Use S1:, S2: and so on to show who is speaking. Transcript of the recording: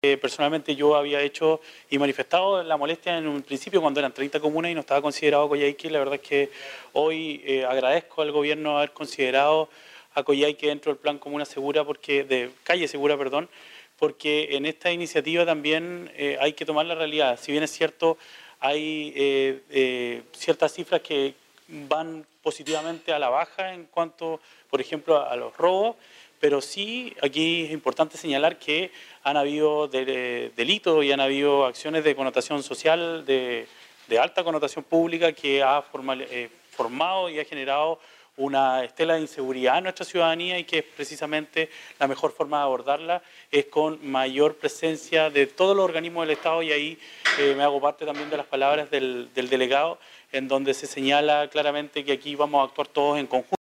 S1: Personalmente yo había hecho y manifestado la molestia en un principio cuando eran 30 comunas y no estaba considerado Coyhaique. La verdad es que hoy agradezco al gobierno haber considerado a Coyhaique dentro del plan Comuna Segura, de Calle Segura, perdón, porque en esta iniciativa también hay que tomar la realidad. Si bien es cierto, hay ciertas cifras que van positivamente a la baja en cuanto, por ejemplo, a los robos, pero sí, aquí es importante señalar que han habido delitos y han habido acciones de connotación social, de alta connotación pública, que ha formado y ha generado una estela de inseguridad en nuestra ciudadanía, y que es precisamente la mejor forma de abordarla es con mayor presencia de todos los organismos del Estado. Y ahí me hago parte también de las palabras del delegado, en donde se señala claramente que aquí vamos a actuar todos en conjunto.